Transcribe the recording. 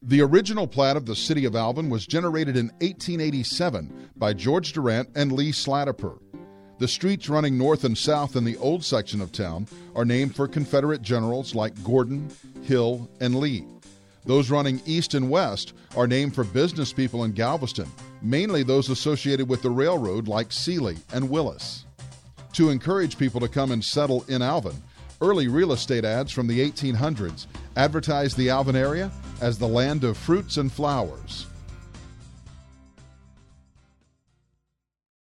The original plat of the city of Alvin was generated in 1887 by George Durant and Lee Slatiper. The streets running north and south in the old section of town are named for Confederate generals like Gordon, Hill, and Lee. Those running east and west are named for business people in Galveston, mainly those associated with the railroad like Seeley and Willis. To encourage people to come and settle in Alvin, early real estate ads from the 1800s advertised the Alvin area as the land of fruits and flowers.